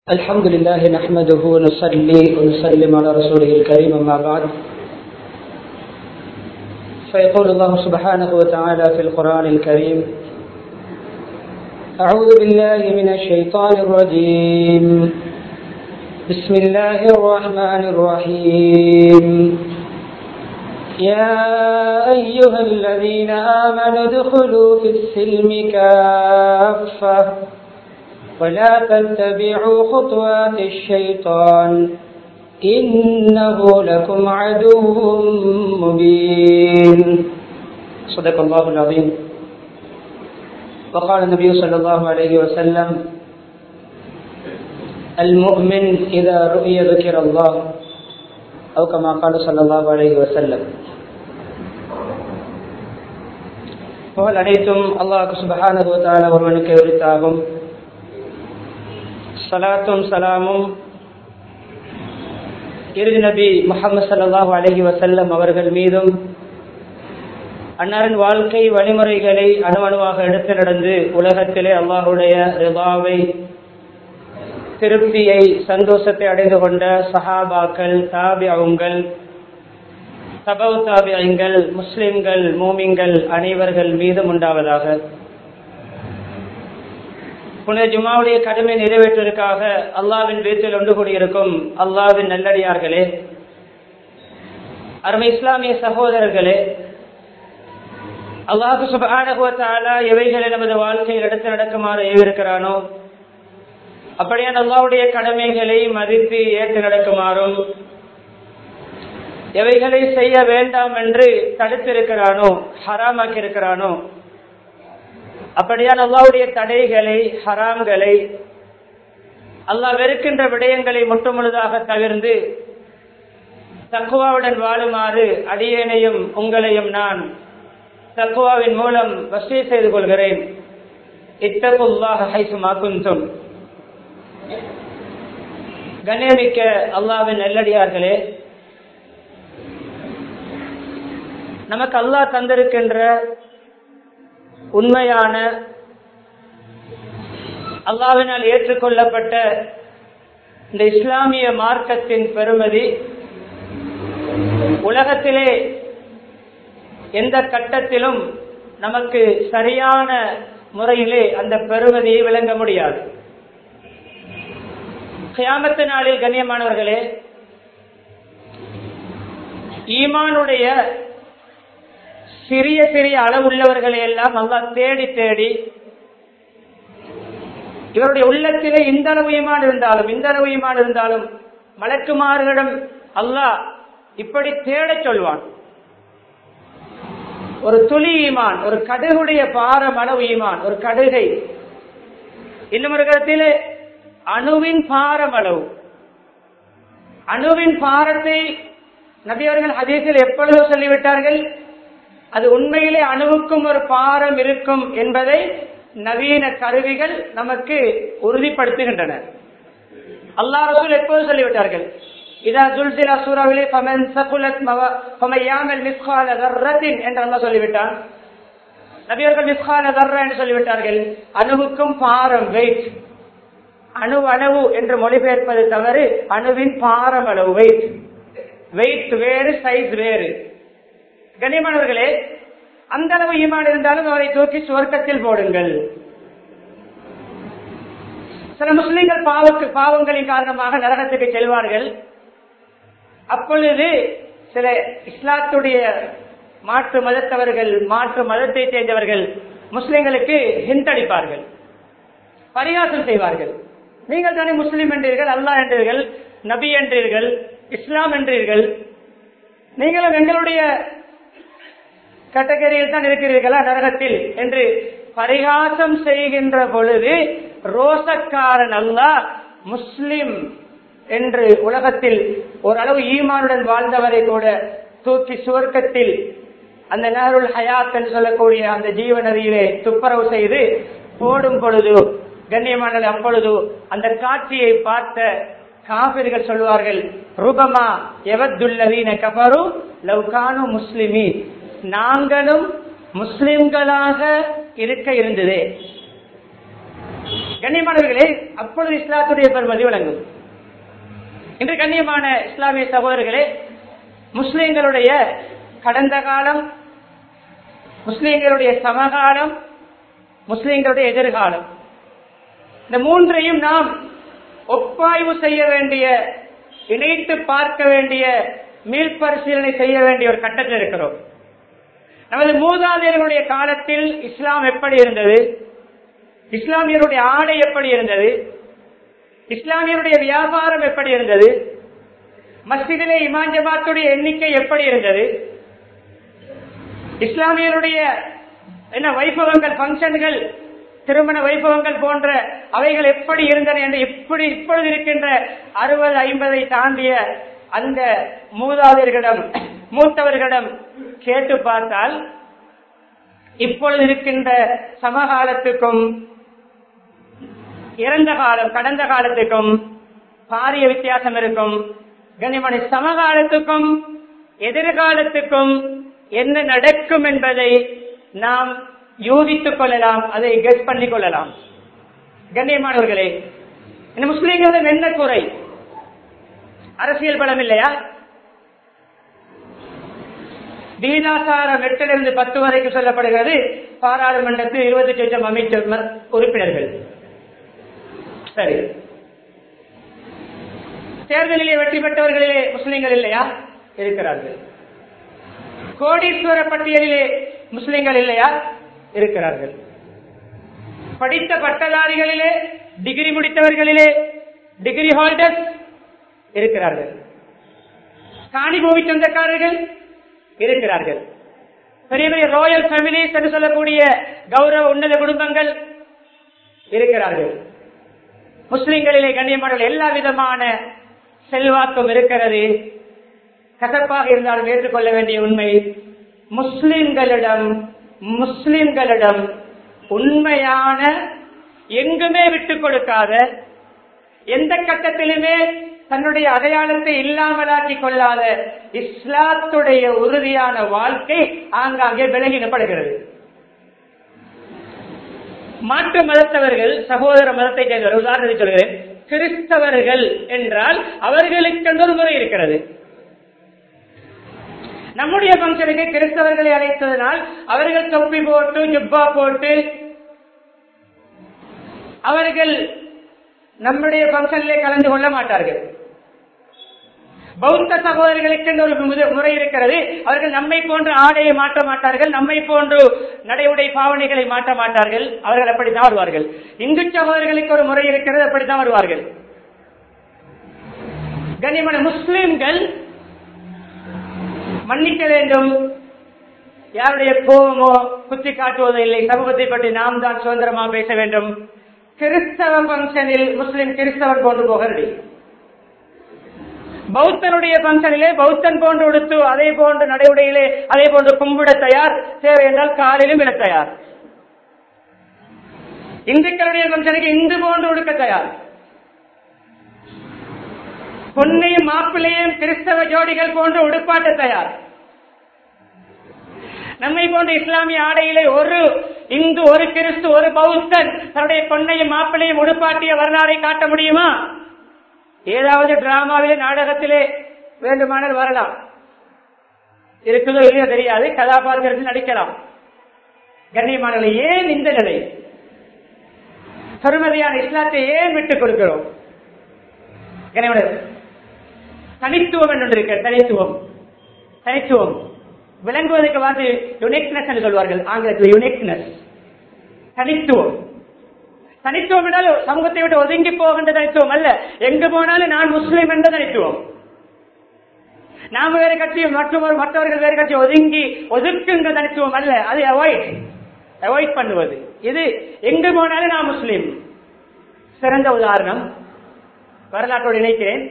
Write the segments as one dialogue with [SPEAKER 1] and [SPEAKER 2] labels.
[SPEAKER 1] الحمد لله نحمده ونصلي ونسلم على رسوله الكريم أما بعد فيقول الله سبحانه وتعالى في القرآن الكريم أعوذ بالله من الشيطان الرجيم بسم الله الرحمن الرحيم يا أيها الذين آمنوا ادخلوا في السلم كافة ولا تتبعوا خطوات الشيطان إنه لكم عدو مبين صدق الله العظيم. وقال النبي صلى الله عليه وسلم المؤمن إذا رؤي ذكر الله أو كما قال صلى الله عليه وسلم. புகழ் அனைத்தும் அல்லாஹ் சுப்ஹானஹு வ தஆலா ஒருவனுக்கு உரித்தாகும். சலாத்தும் சலாமும் இறுதி நபி முஹம்மது ஸல்லல்லாஹு அலைஹி வஸல்லம் அவர்கள் மீதும் அன்னாரின் வாழ்க்கை வழிமுறைகளை அணுவணுவாக எடுத்து நடந்து உலகத்திலே அல்லாஹ்வுடைய ரிதாவை திருப்தியை சந்தோஷத்தை அடைந்து கொண்ட சஹாபாக்கள் தாபிஊன்கள் தபவு தாபிஈன்கள் முஸ்லிம்கள் மூமின்கள் அனைவர்கள் மீதும் உண்டாவதாக. புனித ஜும்மாவுடைய கடமை நிறைவேற்றுவதற்காக அல்லாஹ்வின் வீட்டில் ஒன்று கூடியிருக்கும் அல்லாஹ்வின் நல்லடியார்களே, அருமை இஸ்லாமிய சகோதரர்களே, அல்லாஹ் சுப்ஹானஹு வ தஆலா எவைகளை நமது வாழ்க்கையில் எடுத்து நடக்குமாறு ஏவிருக்கிறானோ அப்படியான அல்லாஹ்வுடைய கடமைகளை மதித்து ஏற்று நடக்குமாறும், எவைகளை செய்ய வேண்டாம் என்று தடுத்திருக்கிறானோ ஹராமாக்கி இருக்கிறானோ அப்படியான அல்லாஹ்வுடைய தடைகளை ஹராம்களை அல்லாஹ் வெறுக்கின்ற விடயங்களை முற்றுமுழுதாக தவிர்த்து தக்வாவுடன் வாழுமாறு அடியேனையும் உங்களையும் நான் தக்வாவின் மூலம் வஸியத் செய்து கொள்கிறேன். இத்தகுல்லாஹ ஹைசுமா குன்தும். கண்ணியமிக்க அல்லாஹ்வின் நல்லடியார்களே, நமக்கு அல்லாஹ் தந்திருக்கின்ற உண்மையான அல்லாஹ்வினால் ஏற்றுக்கொள்ளப்பட்ட இந்த இஸ்லாமிய மார்க்கத்தின் பெருமதி உலகத்திலே எந்த கட்டத்திலும் நமக்கு சரியான முறையிலே அந்த பெருமதியை விளங்க முடியாது. கியாமத்து நாளில் கண்ணியமானவர்களே, ஈமானுடைய சிறிய சிறிய அளவுள்ளவர்களை எல்லாம் அல்லாஹ் தேடி தேடி இவருடைய உள்ளத்திலே இந்த அளவு ஈமான் இருந்தாலும் மலக்குமார்களிடம் அல்லாஹ் இப்படி தேடச் சொல்வான். ஒரு துளி ஈமான், ஒரு கடுகுடைய பாரம் அளவு ஈமான், ஒரு கடுகை, இன்னும் ஒரு கருத்திலே அணுவின் பாரம் அளவு. அணுவின் பாரத்தை நபி அவர்கள் ஹதீஸில் எப்பொழுதோ சொல்லிவிட்டார்கள். அது உண்மையிலே அணுவுக்கும் ஒரு பாரம் இருக்கும் என்பதை நவீன கருவிகள் நமக்கு உறுதிப்படுத்துகின்றன. அல்லாஹ் ரசூல் எப்போது சொல்லிவிட்டார்கள், இதா ஜுல்சிலா சூராவிலே ஃபமன் ஸகுலத் ஃபமய்யாமல் மிஸ்கால தர்ரத்தின் என்று அல்லாஹ் சொல்லிவிட்டான். நபி அவர்கள் மிஸ்கால தர்ரா என்று சொல்லிவிட்டார்கள். அணுவுக்கும் பாரம், வெயிட். அணு என்று மொழிபெயர்ப்பது தவறு. அணுவின் பாரம் அளவு, வெயிட். வெயிட் வேறு, சைஸ் வேறு. கண்ணியமானவர்களே, அந்த அளவு ஈமான் இருந்தாலும் அவரை தூக்கி சுவர்க்கத்தில் போடுங்கள். சில முஸ்லிம்கள் பாவங்களின் காரணமாக நரகத்துக்கு செல்வார்கள். அப்பொழுது சில இஸ்லாத்துடைய மாற்று மதத்தவர்கள், மாற்று மதத்தை சேர்ந்தவர்கள் முஸ்லிம்களுக்கு ஹிந்தடிப்பார்கள், பரிகாசம் செய்வார்கள். நீங்கள் தானே முஸ்லிம் என்றீர்கள், அல்லாஹ் என்றீர்கள், நபி என்றீர்கள், இஸ்லாம் என்றீர்கள், நீங்களும் எங்களுடைய கேட்டகரியில் தான் இருக்கிறீர்களா நரகத்தில் என்று பரிகாசம் செய்கின்ற பொழுது ரோசக்காரன் அல்லாஹ் முஸ்லிம் என்று உலகத்தில் ஓரளவு ஈமானுடன் வாழ்ந்தவரை கூட தூக்கி சுவர்க்கத்தில் அந்த நஹருல் ஹயாத் என்று சொல்லக்கூடிய அந்த ஜீவ நதியிலே துப்புரவு செய்து போடும் பொழுது கண்ணியமான அப்பொழுது அந்த காட்சியை பார்த்த காபிர்கள் சொல்வார்கள், ருபமா எவத்துல்லவீன கஃபரு லவ் கானு முஸ்லிமீன், நாங்களும் முஸ்லிம்களாக இருக்க இருந்ததே. கண்ணியமானவர்களே, அப்பொழுது இஸ்லாத்துடைய பெருமதி விளங்கும். இன்று கண்ணியமான இஸ்லாமிய சகோதரர்களே, முஸ்லிம்களுடைய கடந்த காலம், முஸ்லிம்களுடைய சமகாலம், முஸ்லிம்களுடைய எதிர்காலம், இந்த மூன்றையும் நாம் ஒப்பாய்வு செய்ய வேண்டிய, இணைத்து பார்க்க வேண்டிய, மீள்பரிசீலனை செய்ய வேண்டிய ஒரு கட்டத்தில் இருக்கிறோம். நமது மூதாதையர்களுடைய காலத்தில் இஸ்லாம் எப்படி இருந்தது, இஸ்லாமியருடைய ஆடை எப்படி இருந்தது, இஸ்லாமியருடைய வியாபாரம் எப்படி இருந்தது, மஸ்ஜிதிலே இமாம் ஜமாத்துடைய எண்ணிக்கை எப்படி இருந்தது, இஸ்லாமியருடைய வைபவங்கள், பங்கன்கள், திருமண வைபவங்கள் போன்ற அவைகள் எப்படி இருந்தன என்று இப்பொழுது இருக்கின்ற 60-50 தாண்டிய அந்த மூதாதையர்களிடம், மூத்தவர்களிடம் கேட்டு பார்த்தால் இப்பொழுது இருக்கின்ற சமகாலத்துக்கும் இறந்த காலம், கடந்த காலத்துக்கும் பாரிய வித்தியாசம் இருக்கும். கண்ணியமான சமகாலத்துக்கும் எதிர்காலத்துக்கும் என்ன நடக்கும் என்பதை நாம் யூகித்துக் கொள்ளலாம், அதை கெஸ் பண்ணிக் கொள்ளலாம். கண்ணியமானவர்களே, இந்த முஸ்லிம்களிடம் என்ன குறை? அரசியல் பலம் இல்லையா? வீணாசாரம் 8 to 10 வரைக்கும் சொல்லப்படுகிறது. பாராளுமன்றத்தில் 20 அமைச்சர் உறுப்பினர்கள். சரி, தேர்தலிலே வெற்றி பெற்றவர்களிலே முஸ்லிம்கள் இல்லையா? இருக்கிறார்கள். கோடீஸ்வர பட்டியலிலே முஸ்லிம்கள் இல்லையா? இருக்கிறார்கள். படித்த பட்டதாரிகளிலே, டிகிரி முடித்தவர்களிலே, டிகிரி ஹோல்டர்ஸ் இருக்கிறார்கள். காணி பூமி சொந்தக்காரர்கள் இருக்கிறார்கள். பெரிய பெரிய ராயல் ஃபேமிலிஸ் என்று சொல்லக்கூடிய கௌரவ உன்னத குடும்பங்கள் இருக்கிறார்கள். முஸ்லிம்களிலே கண்ணியமான எல்லா விதமான செல்வாக்கும் இருக்கிறது. கசப்பாக இருந்தாலும் ஏற்றுக்கொள்ள வேண்டிய உண்மை, முஸ்லிம்களிடம் உண்மையான, எங்குமே விட்டுக் கொடுக்காத, எந்த கட்டத்திலுமே தன்னுடைய அடையாளத்தை இல்லாமலாக்கிக் கொள்ளாத இஸ்லாத்துடைய உறுதியான வாழ்க்கை ஆங்காங்கே விலகினப்படுகிறது. மாற்று மதத்தவர்கள், சகோதர மதத்தை சேர்ந்த உதாரணத்தை சொல்கிறேன். கிறிஸ்தவர்கள் என்றால் அவர்களுக்கு ஒரு முறை இருக்கிறது. நம்முடைய பங்கனுக்கு கிறிஸ்தவர்களை அழைத்ததனால் அவர்கள் தொப்பி போட்டு, ஜுப்பா போட்டு, அவர்கள் நம்முடைய பங்கனிலே கலந்து கொள்ள மாட்டார்கள். பௌத்த சகோதரர்களுக்கு ஒரு முறை இருக்கிறது. அவர்கள் நம்மை போன்று ஆடையை மாற்ற மாட்டார்கள், நம்மை போன்று நடைமுறை பாவனைகளை மாற்ற மாட்டார்கள். அவர்கள் அப்படித்தான் வருவார்கள். இந்து சகோதரர்களுக்கு ஒரு முறை இருக்கிறது, அப்படித்தான் வருவார்கள். கண்ணியமான முஸ்லிம்கள் மன்னிக்க வேண்டும், யாருடைய கோபமோ குத்தி காட்டுவதோ இல்லை. சமூகத்தை பற்றி நாம் தான் சுதந்திரமாக பேச வேண்டும். கிறிஸ்தவ பங்கனில் முஸ்லிம் கிறிஸ்தவன் போன்று போகிறது. பௌத்தனுடைய பங்கனிலே பௌத்தன் போன்று உடுத்து, அதே போன்று நடைமுறையிலே அதே போன்று கும்பிட தயார், தேவை என்றால் காலிலும் விட தயார். இந்துக்களுடைய பங்கனுக்கு இந்து போன்று உடுக்க தயார். பொன்னையும் மாப்பிள்ளையும் கிறிஸ்தவ ஜோடிகள் போன்று உடுப்பாட்ட தயார். நம்மை போன்ற இஸ்லாமிய ஆடையிலே ஒரு இந்து, ஒரு கிறிஸ்து, ஒரு பௌத்தன் தன்னுடைய பொன்னையும் மாப்பிள்ளையும் உடுப்பாட்டிய வரலாறை காட்ட முடியுமா? ஏதாவது டிராமாவிலே, நாடகத்திலே வேண்டுமானால் வரலாம், இருக்குதோ இல்லையோ தெரியாது, கதாபாத்திரத்தில் நடிக்கலாம். கண்ணியமானவர்கள், ஏன் இந்த நிலை? பெருமதியான இஸ்லாத்தை ஏன் விட்டுக் கொடுக்கிறோம்? தனித்துவம் என்று இருக்கிற தனித்துவம் விளங்குவதற்கு வந்து யுனிக்னஸ் என்று சொல்வார்கள் ஆங்கிலத்தில். யுனிக்னஸ், தனித்துவம். தனித்துவம் என்றால் சமூகத்தை விட்டு ஒதுங்கி போகின்ற தனித்துவம் அல்ல. எங்கு போனாலும் நான் முஸ்லிம் என்ற தனித்துவம். நாம் வேறு கட்சி, மற்றவர்கள் வேறு கட்சி ஒதுக்குகின்ற தனித்துவம் அல்ல. அது அவாய்ட் பண்ணுவது. இது எங்கு போனாலும் நான் முஸ்லிம். சிறந்த உதாரணம் வரலாற்றோடு இணைக்கிறேன்.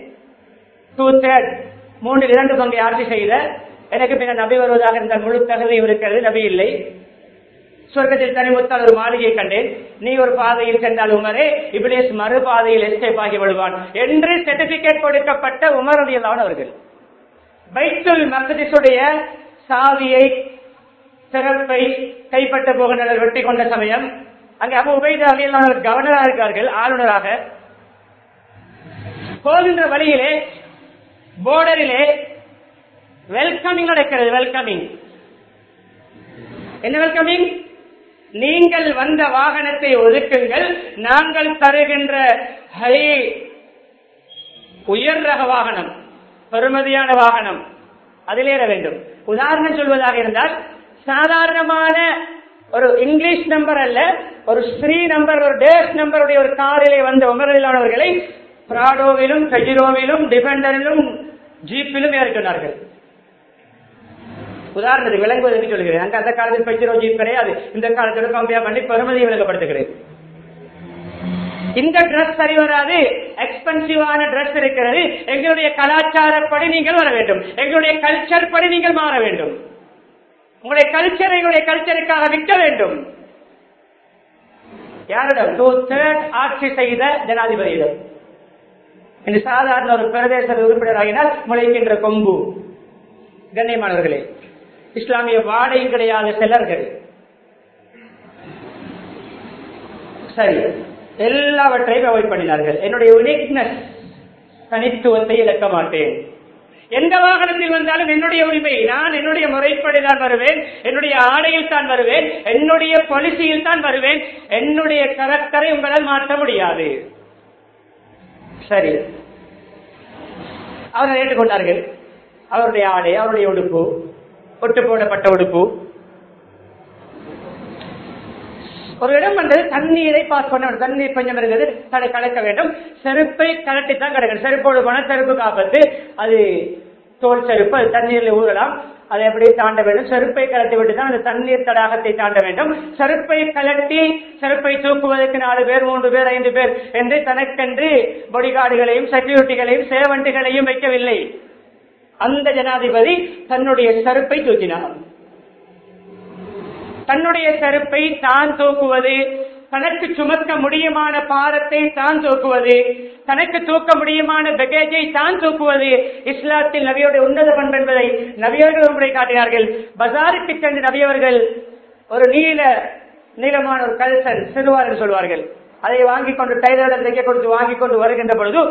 [SPEAKER 1] 2/3 ஆட்சி செய்த, எனக்கு பின்னர் நபி வருவதாக இருந்த முழு தகுதியும் இருக்கிறது, நபி இல்லை. சொர்க்கத்தில் தனிமுத்தால் ஒரு மாளிகையை கண்டேன், நீ ஒரு பாதையில் சென்றால் உமரே, இப்லீஸ் மறு பாதையில் எஸ்கேப் ஆகி விடுவான் என்று சர்டிபிகேட் கொடுக்கப்பட்ட உமர் ரலியல்லாஹு அவர்கள் பைத்துல் மக்திஸுடைய சாவியை, சிறப்பை கைப்பற்ற போகின்றனர். வெற்றி கொண்ட சமயம் அங்கே அபூ உபைதா ரலியல்லாஹு அன்ஹு கவர்னராக இருக்கார்கள், ஆளுநராக. போகின்ற வழியிலே போர்டரிலே வெல்கமிங் நடக்கிறது. வெல்கமிங் என்ன வெல்கமிங்? நீங்கள் வந்த வாகனத்தை ஒதுக்குங்கள், நாங்கள் தருகின்ற உயர் ரக வாகனம், பெருமதியான வாகனம், அதில் ஏற வேண்டும். உதாரணம் சொல்வதாக இருந்தால், சாதாரணமான ஒரு இங்கிலீஷ் நம்பர் அல்ல, ஒரு ஸ்ரீ நம்பர், ஒரு டேஷ் நம்பருடைய ஒரு காரிலே வந்த உமரிலானவர்களை பிராடோவிலும் பெஜிரோவிலும் டிஃபெண்டரிலும் ஜீப்பிலும் ஏற சொன்னார்கள். உதாரணத்துக்கு விளங்குவதற்கு சொல்கிறேன். அங்க அந்த காலத்தில் பெஜிரோ ஜீப் கிடையாது, இந்த காலத்தோட கம்பேர் பண்ணி பெருமதியை விளங்கப்படுத்துகிறேன். இந்த டிரெஸ் சரி வராது, எக்ஸ்பென்சிவான டிரெஸ் இருக்கிறது, எங்களுடைய கலாச்சாரப்படி நீங்கள் வர வேண்டும், எங்களுடைய கல்ச்சர் படி நீங்கள் மாற வேண்டும், உங்களுடைய கல்ச்சர் எங்களுடைய கல்ச்சருக்காக விற்க வேண்டும். யாரிடம்? 2/3 ஆட்சி செய்த ஜனாதிபதியிடம். இந்த சாதாரண ஒரு பிரதேச உறுப்பினராகினால் முளைக்கின்ற கொம்பு. கண்ணியமானவர்களே, இஸ்லாமிய வாடையும் கிடையாத சிலர்கள் சரி எல்லாவற்றையும் அவாய்ட் பண்ணினார்கள். என்னுடைய யூனிக்னஸ், தனித்துவத்தை இழக்க மாட்டேன். எந்த வாகனத்தில் வந்தாலும் என்னுடைய உரிமை, நான் என்னுடைய முறைப்படி தான் வருவேன், என்னுடைய ஆடையில் தான் வருவேன், என்னுடைய பாலிசியில் தான் வருவேன், என்னுடைய கரெக்டரை உங்களால் மாற்ற முடியாது. சரி, அவர்கள் ஏற்றுக்கொண்டார்கள். அவருடைய ஆடை, அவருடைய உடுப்பு, ஒட்டு போடப்பட்ட உடுப்பு. ஒரு இடம் வந்தது, தண்ணீரை பாஸ் பண்ண, தண்ணீர் பஞ்சம் இருந்தது, கலக்க வேண்டும். செருப்பை கலட்டித்தான் கிடக்கணும். செருப்போடு போன செருப்பு காப்பது, அது தோல் செருப்பு, அது தண்ணீரில் ஊறலாம், அதை எப்படி தாண்ட வேண்டும். செருப்பை கலட்டி விட்டு தான் அந்த தண்ணீர் தடாகத்தை தாண்ட வேண்டும். செருப்பை கலட்டி செருப்பை தூக்குவதற்கு 4 பேர் 3 பேர் 5 பேர் என்று தனக்கென்று பொடிகார்டுகளையும் செக்யூரிட்டிகளையும் சேவண்டுகளையும் வைக்கவில்லை. அந்த ஜனாதிபதி தன்னுடைய செருப்பை தூக்கினார். தன்னுடைய செருப்பை தான் தூக்குவது, தனக்கு சுமக்க முடியுமான பாரத்தை தான் தூக்குவது, தனக்கு தூக்க முடியுமான பேகேஜை தான் தூக்குவது இஸ்லாத்தில் நபியோடைய உன்னத பண்பு என்பதை நபியர்கள் முறை காட்டினார்கள். பஜாருக்கு சென்று நபியவர்கள் ஒரு நீளமான ஒரு கல்சன் சிறுவார்கள் சொல்வார்கள், அதை வாங்கிக் கொண்டு டைலரிடம் தைக்க கொடுத்து வாங்கிக் கொண்டு வருகின்ற பொழுது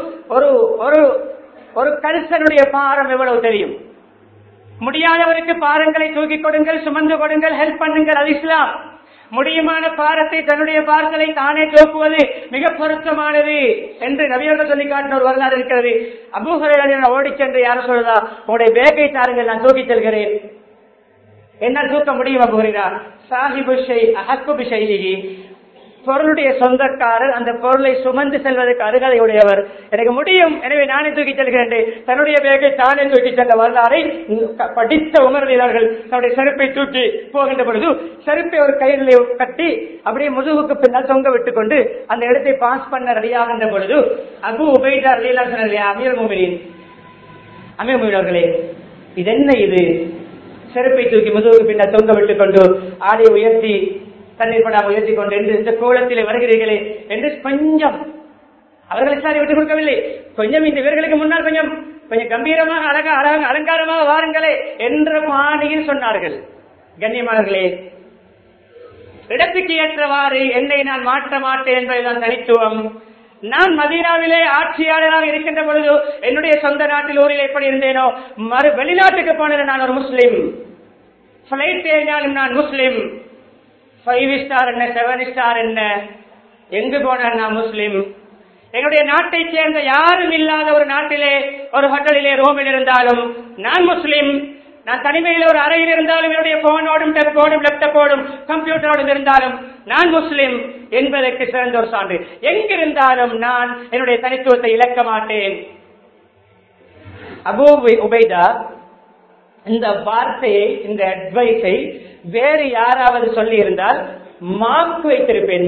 [SPEAKER 1] ஒரு கல்சனுடைய பாரம் எவ்வளவு தெரியும்? முடியாதவருக்கு பாரங்களை தூக்கி கொடுங்கள், சுமந்து கொடுங்கள், ஹெல்ப் பண்ணுங்கள், அது இஸ்லாம். முடியுமான பாரத்தை, தன்னுடைய பாரங்களை தானே தூக்குவது மிக பொருத்தமானது என்று நபியர்கள் சொல்லி காட்டின ஒரு வரலாறு இருக்கிறது. அபூ ஹுரைரா ஓடி சென்று யாரும் சொல்றதா, உங்களுடைய பேக்கை தாருங்கள், நான் தூக்கி செல்கிறேன். என்ன தூக்க முடியும் அபூ ஹுரைரா? சாஹிபு ஷை அஹக்கு பிஷைஹி, பொருளுடைய சொந்தக்காரர் அந்த பொருளை சுமந்து செல்வதற்கு அருகதையுடையவர், எனக்கு முடியும், எனவே நானே தூக்கி செல்கிறேன். தன்னுடைய பேக்கை தானே தூக்கி சென்ற வரலாறை படித்த உமர்கிறார்கள். தன்னுடைய செருப்பை தூக்கி போகின்ற பொழுது செருப்பை ஒரு கயிறிலே கட்டி அப்படியே முதுகுக்கு பின்னால் தொங்க விட்டுக் கொண்டு அந்த இடத்தை பாஸ் பண்ண ரெடியாகின்ற பொழுது அபூ உபைதா ரலியல்லாஹு அன்ஹு, அமீருல் முஃமினீன், அமீருல் முஃமினீன் அவர்களே, இது என்ன? இது செருப்பை தூக்கி முதுகுக்கு பின்னால் தொங்க விட்டுக் கொண்டு ஆடையை உயர்த்தி தண்ணீர் படாமல் உயர்த்தி கொண்டு இந்த கோலத்திலே வருகிறீர்களே என்று கொஞ்சம் அவர்கள் சாரி விட்டுக் கொடுக்கவில்லை. கொஞ்சம் இந்த இவர்களுக்கு முன்னால் கொஞ்சம் கம்பீரமாக அலங்காரமாக வாருங்களே என்ற பாணியில் சொன்னார்கள். கண்ணியமானவர்களே, இடத்துக்கு ஏற்றவாறு என்னை நான் மாற்ற மாட்டேன் என்பதுதான் தனித்துவம். நான் மதீனாவிலே ஆட்சியாளராக இருக்கின்ற பொழுது என்னுடைய சொந்த நாட்டில் ஊரில் எப்படி இருந்தேனோ, வெளிநாட்டுக்கு போனேன் நான் ஒரு முஸ்லிம், பிளைட் ஏறினாலும் நான் முஸ்லிம், 5 ஸ்டார் என்ன 7 ஸ்டார் என்ன, எங்கு போன நான் முஸ்லிம். எங்களுடைய நாட்டை சேர்ந்த யாரும் இல்லாத ஒரு நாட்டிலே ஒரு ஹோட்டலிலே ரூமில் இருந்தாலும் நான் முஸ்லிம். நான் தனிமையில் ஒரு அறையில் இருந்தாலும் என்னுடைய போனோடும் டெப்போடும் லேப்டாப்போடும் கம்ப்யூட்டரோடும் இருந்தாலும் நான் முஸ்லிம் என்பதற்கு சிறந்த ஒரு சான்று. எங்கிருந்தாலும் நான் என்னுடைய தனித்துவத்தை இழக்க மாட்டேன். அபூ உபைதா இந்த வார்த்தையை, இந்த அட்வைஸை வேறு யாராவது சொல்லி இருந்தால் மார்க் வைத்திருப்பேன்.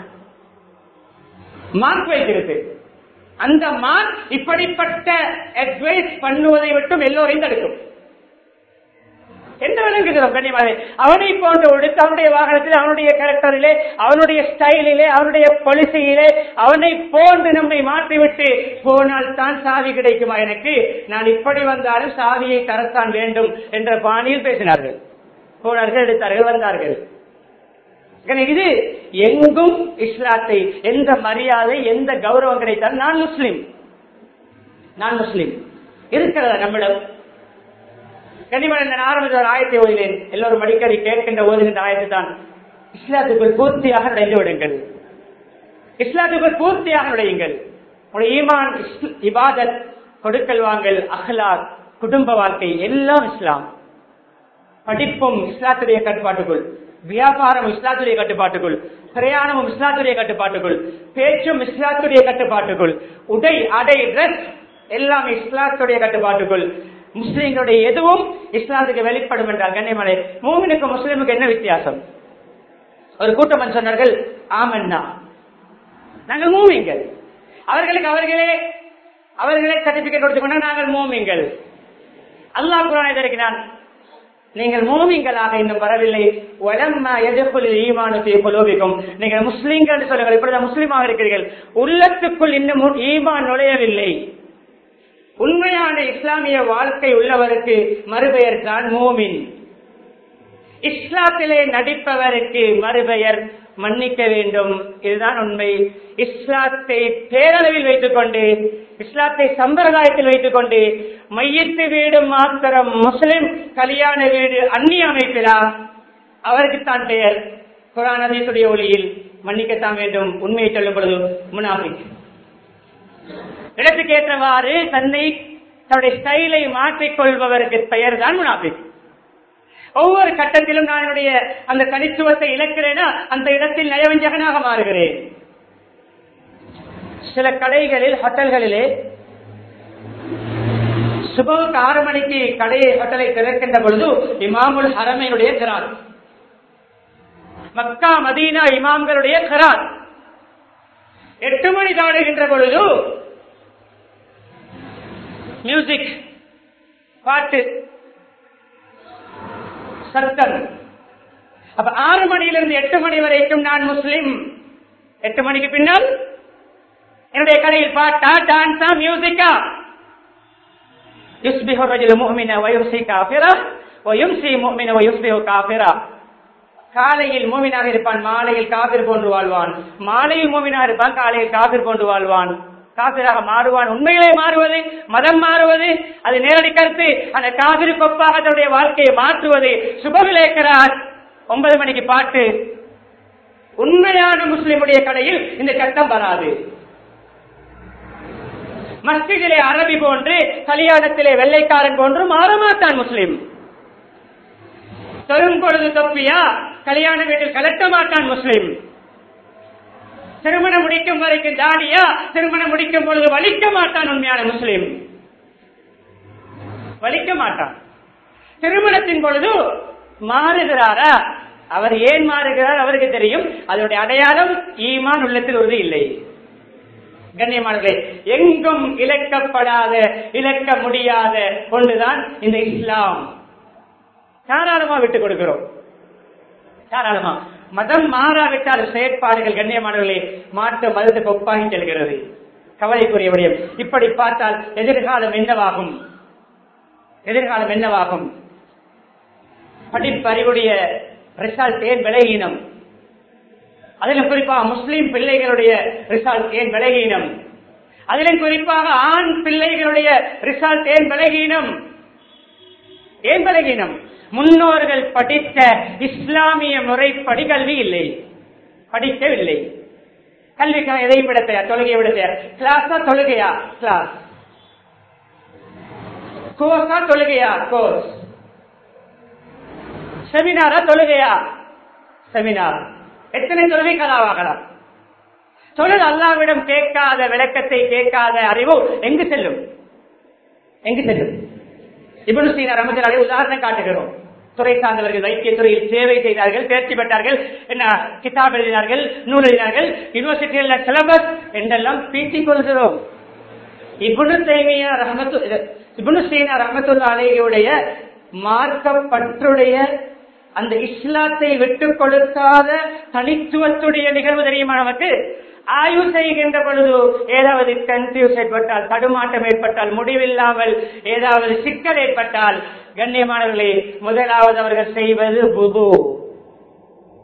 [SPEAKER 1] மார்க் வைத்திருப்பேன். அந்த மார்க் இப்படிப்பட்ட அட்வைஸ் பண்ணுவதை விட்டும் எல்லோரையும் தடுக்கும். என்ன விளங்குகிறோம் கண்ணியமாக? அவனை போன்ற ஒடுத்து அவனுடைய வாகனத்தில், அவனுடைய கேரக்டரிலே, அவனுடைய ஸ்டைலிலே, அவனுடைய பாலிசியிலே அவனை போன்று நம்மை மாற்றிவிட்டு போனால் தான் சாவி கிடைக்குமா எனக்கு? நான் இப்படி வந்தாலும் சாவியை தரத்தான் வேண்டும் என்ற பாணியில் பேசினார்கள். போனார்கள், எடுத்தார்கள், வந்தார்கள். இது எங்கும் இஸ்லாத்தை எந்த மரியாதை எந்த கௌரவம் கிடைத்தாலும் நான் முஸ்லிம் இருக்கிறதா நம்மிடம்? கனிமன் ஆரம்பத்தில் ஆயத்தை ஓதினேன். எல்லோரும் அடிக்கடி கேட்கின்ற ஓதுகின்ற ஆயத்தை தான். இஸ்லாத்துக்குள் பூர்த்தியாக நுழைந்து விடுங்கள், இஸ்லாத்துக்குள் பூர்த்தியாக நுழையுங்கள். உங்களுடைய ஈமான், இபாதத், கொடுக்கல் வாங்கல், அஹ்லாக், குடும்ப வாழ்க்கை எல்லாம் இஸ்லாம். படிப்பும் இஸ்லாத்துடைய கட்டுப்பாட்டுக்குள், வியாபாரம் இஸ்லாத்துடைய கட்டுப்பாட்டுக்குள், பிரயாணமும் இஸ்லாத்துடைய கட்டுப்பாட்டுக்குள், பேச்சும் இஸ்லாத்துடைய கட்டுப்பாட்டுக்குள், உடை அடை டிரஸ் எல்லாம் இஸ்லாத்துடைய கட்டுப்பாட்டுக்குள். முஸ்லிம்களுடைய எதுவும் இஸ்லாத்துக்கு வெளிப்படும் என்றால் கண்ணியமலை மூமினுக்கும் முஸ்லிமுக்கு என்ன வித்தியாசம்? ஒரு கூட்டம் சொன்னார்கள், ஆமன்னா நாங்கள் மூமிங்கள். அவர்களுக்கு அவர்களே சர்டிபிகேட் கொடுத்து கொண்டால் நாங்கள் மூமிங்கள். அல்லாஹ் குர்ஆனை திறக்கிறான், நீங்கள் மூமிங்களாக இன்னும் வரவில்லை. வலம்மா யதுகுல் ஈமானு ஃபீ குலூபிக்கும், நீங்கள் முஸ்லிம்கள் என்று சொல்லுங்கள். இப்பொழுது முஸ்லிமாக இருக்கிறீர்கள், உள்ளத்துக்குள் இன்னும் ஈமான் நுழையவில்லை. உண்மையான இஸ்லாமிய வாழ்க்கை உள்ளவருக்கு மறுபெயர் தான் மூமின். இஸ்லாத்திலே நடிப்பவருக்கு மறுபெயர் மன்னிக்க வேண்டும். இதுதான் உண்மை. இஸ்லாத்தை பேரளவில் வைத்துக் கொண்டு, இஸ்லாத்தை சம்பிரதாயத்தில் வைத்துக் கொண்டு மையத்து வீடு மாத்திரம் முஸ்லிம், கல்யாண வீடு அந்நிய அமைப்பிலா, அவருக்குத்தான் பெயர். குர்ஆன் ஹதீஸுடைய ஒளியில் மன்னிக்கத்தான் வேண்டும். உண்மையை சொல்லும் பொழுது முனாஃபிக். இடத்துக்கு ஏற்றவாறு தன்னுடைய ஸ்டைலை மாற்றிக்கொள்பவருக்கு பெயர் தான் முனாஃபிக். ஒவ்வொரு கட்டத்திலும் நான் என்னுடைய அந்த தனித்துவத்தை இழக்கிறேனா அந்த இடத்தில் நயவஞ்சகனாக மாறுகிறேன். சில கடைகளில், ஹோட்டல்களிலே சுபஹுக்கு 6 மணிக்கு ஹோட்டலை திறக்கின்ற பொழுது இமாமுல் ஹரமைனுடைய கிராத், மக்கா மதீனா இமாம்களுடைய கிராத். 8 மணி தாடுகின்ற பொழுது மியூசிக், பாட்டு, சத்தம். அப்ப 6 மணியிலிருந்து 8 மணி வரைக்கும் நான் முஸ்லிம். 8 மணிக்கு பின்னால் என்னுடைய கடையில் பாட்டா, டான்ஸா, மியூசிக்கா? யுஸ்பிஹு ரஜுலு முஃமினா வ யும்சி காஃபிரா வ யும்சி முஃமினா வ யுஸ்பிஹு காஃபிரா. காலையில் மூமினாக இருப்பான், மாலையில் காபிர் போன்று வாழ்வான். மாலையில் மூமினாக இருப்பான், காலையில் காபிர் போன்று வாழ்வான். காபிராக மாறுவான். உண்மையிலே மாறுவது, மதம் மாறுவது, அது நேரடி கருத்து. அந்த காபிருக்கு ஒப்பாக தன்னுடைய வாழ்க்கையை மாற்றுவது. சுபவிலேக்கிறார் 9 மணிக்கு பாட்டு. உண்மையான முஸ்லிமுடைய கடையில் இந்த சட்டம் வராது. மஸ்ஜிதிலே அரபி போன்று, கல்யாணத்திலே வெள்ளைக்காரன் போன்று மாறமாட்டான் முஸ்லிம். தொழும் பொழுது தொப்பியா, கல்யாண வீட்டில் கலட்ட மாட்டான் முஸ்லிம். திருமணம் முடிக்கும் வரைக்கும் தாடியா, திருமணம் முடிக்கும் பொழுது வலிக்க மாட்டான் உண்மையான முஸ்லிம். வலிக்க மாட்டான். திருமணத்தின் பொழுது மாறுகிறாரா? அவர் ஏன் மாறுகிறார் அவருக்கு தெரியும். அதனுடைய அடையாளம் ஈமான் உள்ளத்தில் உறுதி இல்லை. கண்ணியமானவர்களே, எங்கும் இழக்கப்படாத, இழக்க முடியாத ஒன்றுதான் இந்த இஸ்லாம். தாராளமா விட்டுக் கொடுக்கிறோம், தாராளமா. மதம் மாறாவிட்டால் செயற்பாடுகள் கண்ணியமானவர்களே மாற்ற மதத்துக்கு ஒப்பாகி செல்கிறது. கவலைக்குரிய விடயம். இப்படி பார்த்தால் எதிர்காலம் என்னவாகும்? எதிர்காலம் என்னவாகும்? படிப்பறிவுடைய ரிசல்ட் ஏன் விலகீனம்? அதிலும் குறிப்பாக முஸ்லிம் பிள்ளைகளுடைய ரிசல்ட் ஏன் விலகீனம்? அதிலும் குறிப்பாக ஆண் பிள்ளைகளுடைய ரிசல்ட் ஏன் விலகீனம்? ஏன் விலகீனம்? முன்னோர்கள் படித்த இஸ்லாமிய முறைப்படி கல்வி இல்லை, படிக்கவில்லை. கல்விக்காக எதையும் விட தயார், தொழுகையை விட தயார். கிளாஸா தொழுகையா கிளாஸ், கோர்ஸா தொழுகையா கோர்ஸ், செமினாரா தொழுகையா செமினார். எத்தனை தொழுகை கலாவாகலாம்? தொழில் அல்லாவிடம் கேட்காத விளக்கத்தை, கேட்காத அறிவு எங்கு செல்லும்? எங்கு செல்லும்? இப்னு சீனா ரஹ்மத்துல்லாஹி உதாரணம் காட்டுகிறோம். துறை சார்ந்தவர்கள் வைத்திய துறையில் சேவை செய்தார்கள், தேர்ச்சி பெற்றார்கள், என்ன கிதாப் எழுதினார்கள், நூல் எழுதினார்கள், யூனிவர்சிட்டியில் சிலபஸ் என்றெல்லாம் பீட்டிக் கொள்கிறோம். இப்னு சீனா ரஹ்மத்துல்லாஹி அலைஹியுடைய மார்க்கப்பற்றுடைய அந்த இஸ்லாத்தை விட்டுக் கொடுக்காத தனித்துவத்துடைய நிகழ்வு தெரியுமா நமக்கு? ஆய்வு செய்கின்ற பொழுது ஏதாவது கன்ஃபியூஸ் ஏற்பட்டால், தடுமாற்றம் ஏற்பட்டால், முடிவில்லாமல் ஏதாவது சிக்கல் ஏற்பட்டால், கண்ணியமானவர்களே முதலாவது அவர்கள் செய்வது வுது.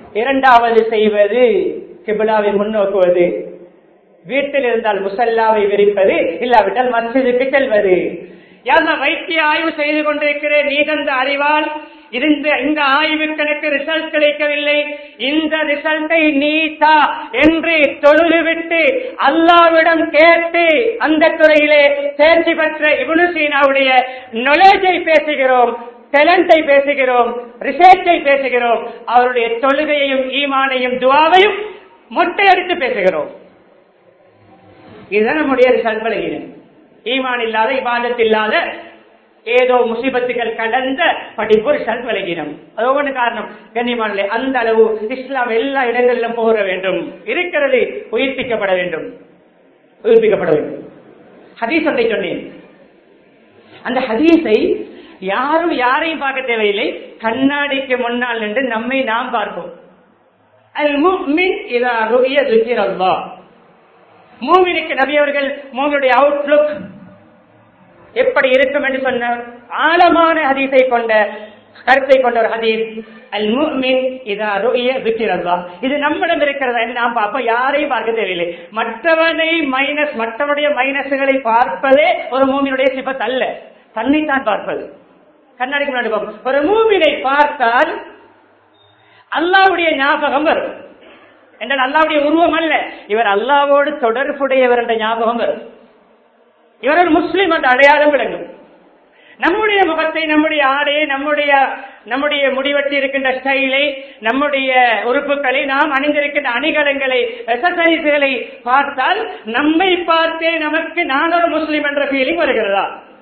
[SPEAKER 1] இரண்டாவது செய்வது கிபிலாவை முன்னோக்குவது, வீட்டில் இருந்தால் முசல்லாவை விரிப்பது, இல்லாவிட்டால் மஸ்ஜிதுக்கு செல்வது. வைத்திய ஆய்வு செய்து கொண்டிருக்கிறேன், நீ தந்த அறிவால் இந்த ஆய்வுக்கு ரிசல்ட் கிடைக்கவில்லை, இந்த ரிசல்ட்டை நீட்டா என்று தொழுதுவிட்டு அல்லாவிடம் கேட்டு அந்த துறையிலே தேர்ச்சி பெற்ற இப்னு சீனாவுடைய நாலேஜை பேசுகிறோம், டேலண்டை பேசுகிறோம், ரிசர்ச்சை பேசுகிறோம். அவருடைய தொழுகையையும் ஈமானையும் துஆவையும் மொட்டையடித்து பேசுகிறோம். இதுதான் நம்முடைய ரிசல்ட் விளங்கினோம். ஈமான் இல்லாத, இபாதத் இல்லாத, ஏதோ முசீபத்துகள் கடந்த படிப்பு ரிசல்ட் விளங்கினோம். அது ஒவ்வொரு காரணம் கண்ணியமானே. அந்த அளவு இஸ்லாம் எல்லா இடங்களிலும் போக வேண்டும், இருக்கிறது உயிர்ப்பிக்கப்பட வேண்டும், உயிர்ப்பிக்கப்பட வேண்டும். ஹதீஸ் ஒன்றை சொன்னேன். அந்த ஹதீஸை யாரும் யாரையும் பார்க்க தேவையில்லை, கண்ணாடிக்கு முன்னால் நின்று நம்மை நாம் பார்ப்போம். அல் முஃமின் இதா ருஇய ذிக்ரல்லாஹ். மூமினுக்கு நபி அவர்கள் மூமினுடைய அவுட்லுக் எப்படி இருக்கும் என்று சொன்ன ஆழமான ஹதீஸை கொண்ட கருத்தை கொண்ட ஒரு ஹதீஸ். அல் முஃமின் இதா ருஇய ذிக்ரல்லாஹ். இது நம்மிடம் இருக்கிறதா என்று நாம் பார்ப்போம், யாரையும் பார்க்க தேவையில்லை. மற்றவனுடைய மைனஸ்களை பார்ப்பதே ஒரு மூமினுடைய சிபத் அல்ல, தன்னைத்தான் பார்ப்பது. கண்ணாடிக்கு முன்னாடி பார்ப்போம். ஒரு மூமினை பார்த்தால் அல்லாஹ்வுடைய ஞாபகம் வரும் என்றால் அல்லாஹ்வுடைய உருவம் அல்ல, இவர் அல்லாஹ்வோடு தொடர்புடையவர் என்ற ஞாபகம் வரும். இவர் ஒரு முஸ்லிம் என்ற அடையாளம் விளங்கும். நம்முடைய முகத்தை, நம்முடைய ஆடையை, நம்முடைய முடிவெட்டி இருக்கின்ற ஸ்டைலை, நம்முடைய உறுப்புகளை, நாம் அணிந்திருக்கின்ற அணிகலங்களை, எக்ஸசைஸ்களை பார்த்தால் நம்மை பார்த்தே நமக்கு நான் ஒரு முஸ்லிம் என்ற ஃபீலிங் வருகிறதா?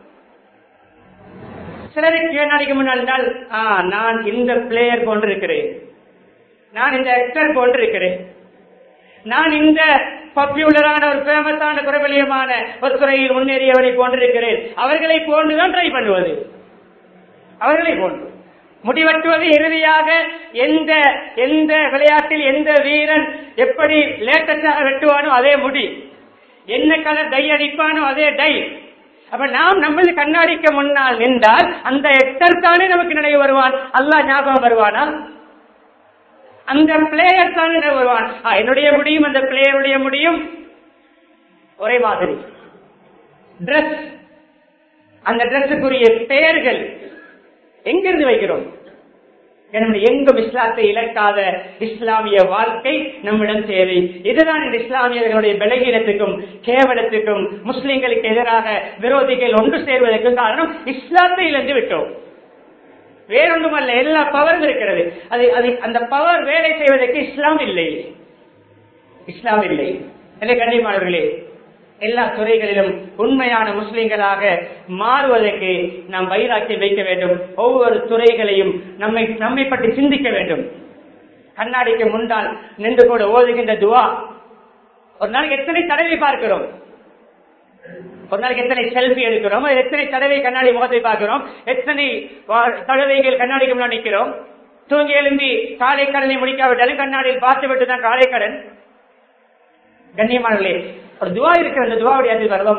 [SPEAKER 1] சிலருக்கு நாளைக்கு முன்னால் நான் இந்த பிளேயர் போன்று இருக்கிறேன், நான் இந்த ஆக்டர் போன்று இருக்கிறேன், நான் இந்த பாப்புலரான ஒரு ஃபேமஸான பிரபலியமான ஒரு துறையில் முன்னேறியவரை போன்றிருக்கிறேன், அவர்களை போன்றுதான் ட்ரை பண்ணுவது, அவர்களை போன்று முடிவெட்டுவது. இறுதியாக எந்த விளையாட்டில் எந்த வீரன் எப்படி லேட்டஸ்டாக வெட்டுவானோ அதே முடி, என்ன கலர் டை அடிப்பானோ அதே டை. அப்ப நாம் நமது கண்ணாடிக்கு முன்னால் நின்றால் அந்த எக்டர் தானே நமக்கு நினைவு வருவான், அல்லாஹ் ஞாபகம் வருவானா? அந்த பிளேயர் தானே நினைவு வருவான். என்னுடைய முடியும் அந்த பிளேயருடைய முடியும் ஒரே மாதிரி. டிரெஸ், அந்த டிரெஸ்ஸுக்குரிய பெயர்கள் எங்கிருந்து வைக்கிறோம்? எங்கும் இஸ்லாத்தை இழக்காத இஸ்லாமிய வாழ்க்கை நம்மிடம் தேவை. இதுதான் இந்த இஸ்லாமியர்களுடைய பலகீனத்துக்கும் கேவலத்துக்கும் முஸ்லிம்களுக்கு எதிராக விரோதிகள் ஒன்று சேர்வதற்கு காரணம். இஸ்லாத்தை இழந்து விட்டோம், வேறொன்றுமல்ல. எல்லா பவரும் இருக்கிறது, அந்த பவர் வேலை செய்வதற்கு இஸ்லாம் இல்லை, இஸ்லாம் இல்லை. எனவே கண்ணியமானவர்களே, எல்லா துறைகளிலும் உண்மையான முஸ்லிம்களாக மாறுவதற்கு நாம் வைராக்கியம் வைக்க வேண்டும். ஒவ்வொரு துறைகளையும் நம்மை பற்றி சிந்திக்க வேண்டும். கண்ணாடிக்கு முன்னால் நின்று கூட ஓதுகின்ற துவா ஒரு நாளைக்கு எத்தனை தடவை பார்க்கிறோம்? ஒரு நாளைக்கு எத்தனை செல்ஃபி எடுக்கிறோம்? எத்தனை தடவை கண்ணாடி முகத்தை பார்க்கிறோம்? எத்தனை தடவைகள் கண்ணாடிக்கு முன்னாடி நிற்கிறோம்? தூங்கி எழும்பி காலை கடனை முடிக்காவிட்டாலும் கண்ணாடியில் பார்த்து விட்டு தான் காலை கடன். கண்ணியமானவர்களே, ஒரு துவா இருக்கிற அந்த துவாவுடைய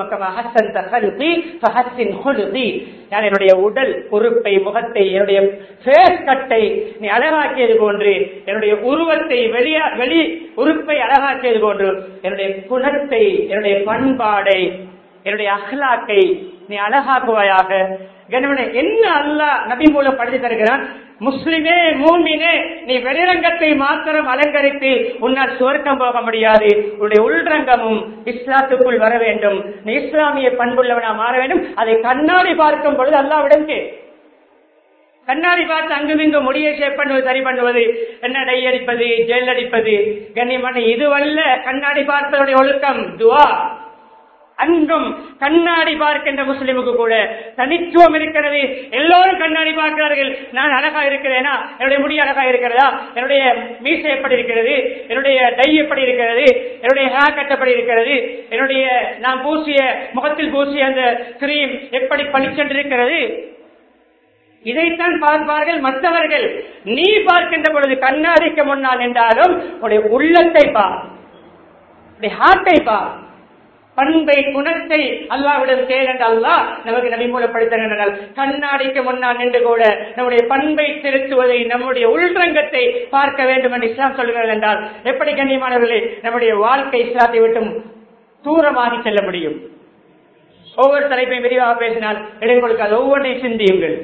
[SPEAKER 1] என்னுடைய உடல் உறுப்பை, முகத்தை, என்னுடைய ஃபேஸ் கட்டை நீ அழகாக்கியது போன்று, என்னுடைய உருவத்தை, வெளி உறுப்பை அழகாக்கியது போன்று, என்னுடைய குணத்தை, என்னுடைய பண்பாடை, என்னுடைய அஹ்லாக்கை நீ அழகாக்குவாயாக. என்ன அல்லாஹ் நபி மூலம் படித்து தருகிறான்? முஸ்லிமே, மூமினே, நீ வெளிரங்கத்தை மாத்திரம் அலங்கரித்து உன்னால் சுவர்க்கம் போக முடியாது. உன்னுடைய உள்ரங்கமும் இஸ்லாத்துக்குள் வர வேண்டும். நீ இஸ்லாமிய பண்புள்ளவனா மாற வேண்டும். அதை கண்ணாடி பார்க்கும் பொழுது அல்லாஹ்விடம் கண்ணாடி பார்த்து அங்குமிங்கு முடியை ஷேப் பண்ணுவது, சரி பண்ணுவது, என்ன டை அடிப்பது, ஜெல் அடிப்பது, கண்ணியமான இதுவல்ல கண்ணாடி பார்ப்பதுடைய ஒழுக்கம். துவா. அன்றும் கண்ணாடி பார்க்கின்ற முஸ்லிமுக்கு கூட தனித்துவம் இருக்கிறது. எல்லோரும் கண்ணாடி பார்க்கிறார்கள். நான் அழகா இருக்கிறேனா? என்னுடைய முடி அழகா இருக்கிறதா? என்னுடைய மீசை எப்படி இருக்கிறது? என்னுடைய டை எப்படி இருக்கிறது? என்னுடைய ஹேர் கட் எப்படி இருக்கிறது? என்னுடைய நான் பூசிய முகத்தில் பூசிய அந்த கிரீம் எப்படி பளிச்சென்றிருக்கிறது? இதைத்தான் பார்ப்பார்கள் மற்றவர்கள். நீ பார்க்கின்ற பொழுது கண்ணாடிக்கு முன்னால் என்றாலும் உன்னுடைய உள்ளத்தை பார், உன்னுடைய ஹார்ட்டை பார். பண்பை குணத்தை அல்லாஹ்விடம் தேட அல்லாஹ் நமக்கு நபி மூலப்படுத்தினார். கண்ணாடிக்கு முன்னால் நின்று கூட நம்முடைய பண்பை திருத்துவதை, நம்முடைய உள்ரங்கத்தை பார்க்க வேண்டும் என்று இஸ்லாம் சொல்கிறது என்றால் எப்படி கண்ணியமானவர்களே நம்முடைய வாழ்க்கை இஸ்லாத்தை விட்டும் தூரமாகி செல்ல முடியும்? ஒவ்வொரு தலைப்பையும் விரிவாக பேசினால் இடம் கொடுக்காது. ஒவ்வொன்றையும் சிந்தியுங்கள்,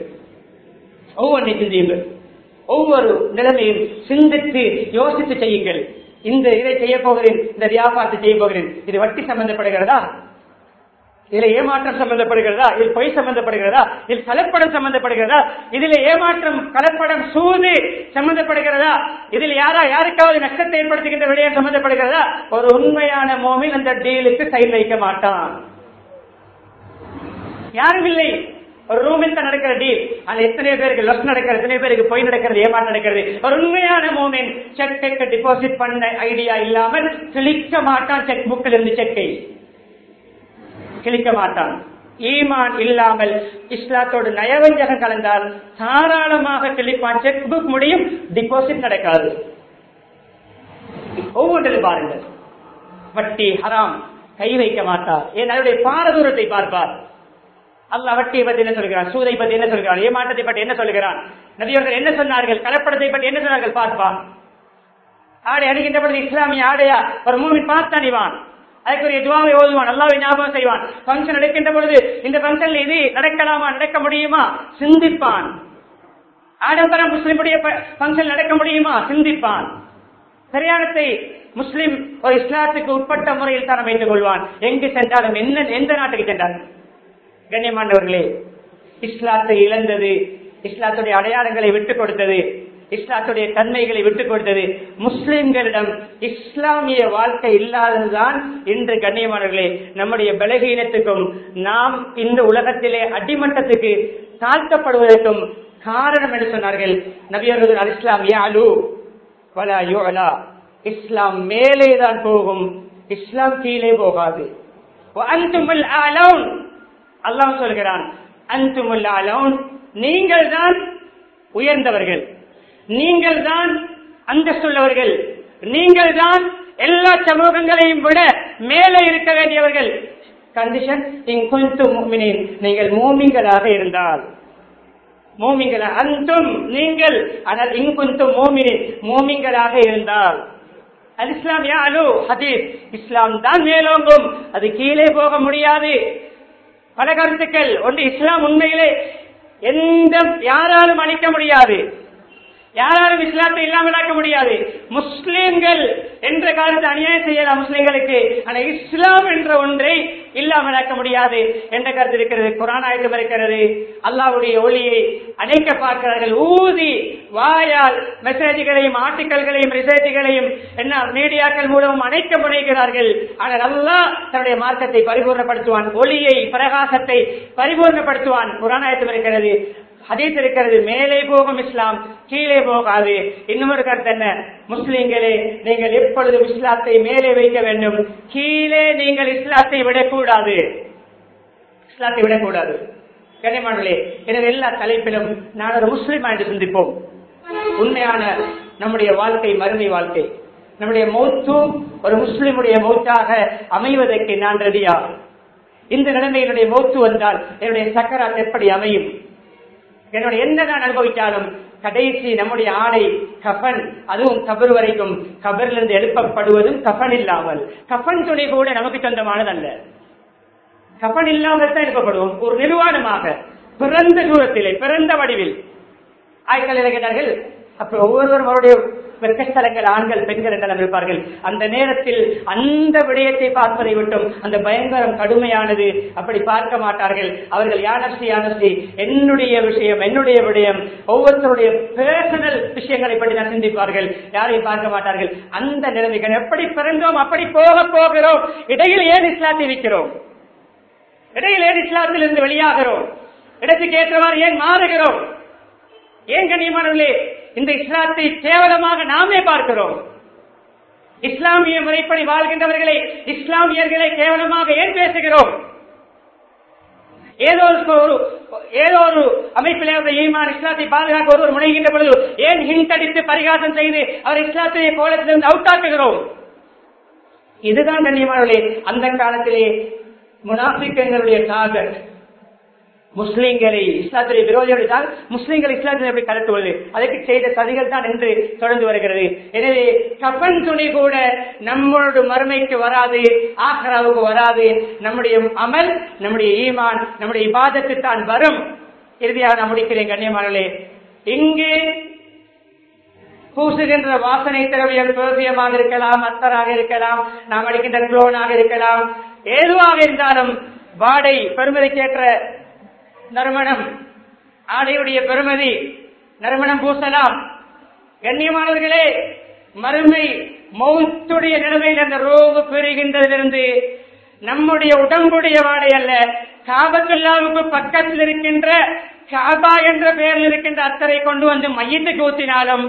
[SPEAKER 1] ஒவ்வொரு நிலைமையும் சிந்தித்து யோசித்து செய்யுங்கள். இதை செய்ய போகிறேன், இந்த வியாபாரத்தை செய்ய போகிறேன், இது வட்டி சம்பந்தப்படுகிறதா, இதுல ஏமாற்றம் சம்பந்தப்படுகிறதா, இதில் பொய் சம்பந்தப்படுகிறதா, இதில் கலப்படம் சம்பந்தப்படுகிறதா, இதில் ஏமாற்றம் கலப்படம் சூது சம்பந்தப்படுகிறதா, இதில் யாருக்காவது நஷ்டத்தை ஏற்படுத்துகின்ற விடயம் சம்பந்தப்படுகிறதா? ஒரு உண்மையான மோமின் அந்த டீலுக்கு சைன் வைக்க மாட்டான். யாரும் இல்லை. ஒரு ரூமில் தான் நடக்கிற டீல், அது எத்தனை பேருக்கு லொஸ் நடக்கிறது, எத்தனை பேருக்கு பொய் நடக்கிறது, ஏமாற்றம் நடக்கிறது. ஒரு உண்மையான மோமின் செக்கை டிபாசிட் பண்ண ஐடியா இல்லாமல் கிழிக்க மாட்டான். செக் புக்கில் இருந்து செக்கை கிழிக்க மாட்டான். ஈமான் இல்லாமல் இஸ்லாத்தோடு நயவஞ்சகம் கலந்தால் தாராளமாக கிழிப்பான். செக் புக் முடியும், டிபாசிட் நடக்காது. ஒவ்வொன்றில் பாருங்கள். வட்டி ஹராம், கை வைக்க மாட்டார். ஏன்? அதனுடைய பாரதூரத்தை பார்ப்பார். அல்லாஹ் வட்டியை பற்றி என்ன சொல்கிறான், சூதை பற்றி என்ன சொல்கிறான், ஏமாற்றத்தை பற்றி என்ன சொல்கிறான், நபியவர்கள் என்ன சொன்னார்கள், கலப்படத்தை பற்றி என்ன சொன்னார்கள் பார்ப்பான். ஆடை அணிகின்ற பொழுது இஸ்லாமிய ஆடையா ஒரு மூமின் பார்த்து அணிவான். அதுக்குரிய துவாவை ஓதுவான், அல்லாஹ்வை ஞாபகம் செய்வான். பங்கன் நடக்கின்ற பொழுது இந்த பங்கன் இது நடக்கலாமா, நடக்க முடியுமா சிந்திப்பான். ஆடம்பரம் முஸ்லிமுடைய பங்கன் நடக்க முடியுமா சிந்திப்பான். பிரயாணத்தை முஸ்லிம் ஒரு இஸ்லாத்துக்கு உட்பட்ட முறையில் தான் அமைத்துக் கொள்வான். எங்கு சென்றாலும் எந்த நாட்டுக்கு சென்றாலும். கண்ணியமானவர்களே, இஸ்லாத்தை இழந்தது, இஸ்லாத்துடைய அடையாளங்களை விட்டுக் கொடுத்தது, இஸ்லாத்துடைய தன்மைகளை விட்டுக் கொடுத்தது, முஸ்லிம்களிடம் இஸ்லாமிய வாழ்க்கை இல்லாததுதான் இன்று கண்ணியமானவர்களே நம்முடைய பலகீனத்துக்கும் நாம் இந்த உலகத்திலே அடிமட்டத்துக்கு தாழ்த்தப்படுவதற்கும் காரணம் என்று சொன்னார்கள் நபியர்கள். அல் இஸ்லாம் யாலு வலா யுலா, இஸ்லாம் மேலேதான் போகும், இஸ்லாம் கீழே போகாது. அன்துமுல் ஆலவுன், அல்லாஹ் சொல்கிறான், அன்துமுல் ஆலவுன், நீங்கள் தான் உயர்ந்தவர்கள், நீங்கள் தான் அந்தஸ்துள்ளவர்கள், நீங்கள் தான் எல்லா சமூகங்களையும் விட மேலே இருக்க வேண்டியவர்கள். கண்டிஷன் இன்குன்தும் முஃமினீன், நீங்கள் மூமின்களாக இருந்தால். மூமின்களா அன்தும் நீங்கள், ஆனால் இன்குன்தும் முஃமினீன் மூமின்களாக இருந்தால். அல் இஸ்லாம் யாலு ஹதீஸ், இஸ்லாம் தான் மேலோங்கும், அது கீழே போக முடியாது. பல கருத்துக்கள். ஒன்று, இஸ்லாம் உண்மையிலே யாராலும் அழிக்க முடியாது, யாராலும் இஸ்லாத்தை இல்லாமலாக்க முடியாது. முஸ்லிம்கள் என்ற காலத்தை அநியாயம் செய்யலாம் முஸ்லிம்களுக்கு, ஆனால் இஸ்லாம் என்ற ஒன்றை இல்லாமலாக்க முடியாது என்ற கருத்து இருக்கிறது. குர்ஆன் ஆயத்தும் இருக்கிறது. அல்லாஹ்வுடைய ஒளியை அணைக்க பார்க்கிறார்கள். ஊதி வாயால் மெசேஜ்களையும் ஆர்டிக்கல்களையும் ரிசர்ச்களையும் மீடியாக்கள் மூலம் அணைக்க முனைகிறார்கள். ஆனால் அல்லாஹ் தன்னுடைய மார்க்கத்தை பரிபூர்ணப்படுத்துவான், ஒளியை பிரகாசத்தை பரிபூர்ணப்படுத்துவான். குர்ஆன் ஆயத்தும் இருக்கிறது, ஹதீஸ் இருக்கிறது. மேலே போகும் இஸ்லாம், கீழே போகாது. இன்னொரு கருத்து என்ன, முஸ்லிம்களே நீங்கள் எப்பொழுதும் இஸ்லாத்தை மேலே வைக்க வேண்டும், கீழே நீங்கள் இஸ்லாத்தை விடக்கூடாது, இஸ்லாத்தை விடக்கூடாது. கண்ணியமானவர்களே, எனவே எல்லா தலைப்பிலும் நான் ஒரு முஸ்லிம் என்று சிந்திப்போம். உண்மையான நம்முடைய வாழ்க்கை மறுமை வாழ்க்கை, நம்முடைய மௌத்து ஒரு முஸ்லிமுடைய மௌத்தாக அமைவதற்கு நான் ரெடியா? இந்த நிலைமையினுடைய மௌத்து வந்தால் என்னுடைய சக்கராத் எப்படி அமையும்? என்னுடைய என்ன நான் அனுபவித்தாலும் கடைசி நம்முடைய ஆடை கஃபன், அதுவும் கபர் வரைக்கும், கபரிலிருந்து எழுப்பப்படுவதும் கஃபன் இல்லாமல். கஃபன் துணி கூட நமக்கு சொந்தமானதல்ல, கஃபன் இல்லாமல் தான் எழுப்பப்படுவோம். ஒரு நிர்வாணமாக பிறந்த தூரத்திலே, பிறந்த வடிவில். ஆய்கள் கேட்டார்கள், அப்ப ஒவ்வொருவரும் அவருடைய வெக்கஸ்தலங்கள் ஆண்கள் பெண்கள் என்றெல்லாம் இருப்பார்கள். அந்த நேரத்தில் அந்த விடயத்தை பார்ப்பதை விட்டும் அந்த பயங்கரம் கடுமையானது, அப்படி பார்க்க மாட்டார்கள். அவர்கள் யானசி என்னுடைய விஷயம், என்னுடைய விடயம், ஒவ்வொருத்தருடைய பர்சனல் விஷயங்களை பற்றி தான் சிந்திப்பார்கள், யாரையும் பார்க்க மாட்டார்கள். அந்த நிலைமைகள் எப்படி பிறந்தோம் அப்படி போக போகிறோம். இடையில் ஏன் இஸ்லாத்தை விற்கிறோம்? இடையில் ஏன் இஸ்லாத்தில் இருந்து வெளியாகிறோம்? இடத்துக்கு ஏற்றவாறு ஏன் மாறுகிறோம்? ஏன் கண்ணியமானவர்களே இந்த இஸ்லாத்தை கேவலமாக நாமே பார்க்கிறோம்? இஸ்லாமிய முறைப்படி வாழ்கின்றவர்களை, இஸ்லாமியர்களை கேவலமாக ஏன் பேசுகிறோம்? ஏதோ ஒரு அமைப்பிலே ஈமான் இஸ்லாத்தை பாதுகாக்க ஒருவர் முனைகின்ற பொழுது ஏன் ஹிண்ட் அடித்து பரிகாசம் செய்து அவர் இஸ்லாத்தை கோலத்திலிருந்து அவுட் ஆக்குகிறோம்? இதுதான் கண்ணியமானவர்களே அந்த காலத்திலே முனாஃபிக்குகளுடைய டார்கெட். முஸ்லிம்களை இஸ்லாத்துடைய விரோதிகளுடைய முஸ்லிம்களை இஸ்லாத்தில் எப்படி கலட்டுவது, அதற்கு செய்த சதிகள் தான் என்று தொடர்ந்து வருகிறது. எனவே கபன் துணி கூட நம்மளோட மறுமைக்கு வராது, ஆக்ராவுக்கு வராது. நம்முடைய அமல், நம்முடைய ஈமான், நம்முடைய இபாதத்து தான் வரும். இறுதியாக நான் முடிக்கிறேன் கண்ணியமானவர்களே. இங்கு பூசுகின்ற வாசனை திரவியம் பெர்ஃபியமாக இருக்கலாம், அத்தராக இருக்கலாம், நாம் அடிக்கின்ற குளோனாக இருக்கலாம், ஏதுவாக இருந்தாலும் வாடை பெருமதிக்கேற்ற நறுமணம், ஆடையுடைய பெருமதி, நறுமணம் பூசலாம். கண்ணியமானவர்களே, மறுமை மௌத்துடைய நிலைமையில் அந்த ரோகு பெறுகின்றதிலிருந்து நம்முடைய உடம்புடைய வாடை அல்ல, காபத்துல்லாவுக்கு பக்கத்தில் இருக்கின்ற காபா என்ற பெயரில் இருக்கின்ற அத்தரை கொண்டு வந்து மையத்துக்கு ஊத்தினாலும்,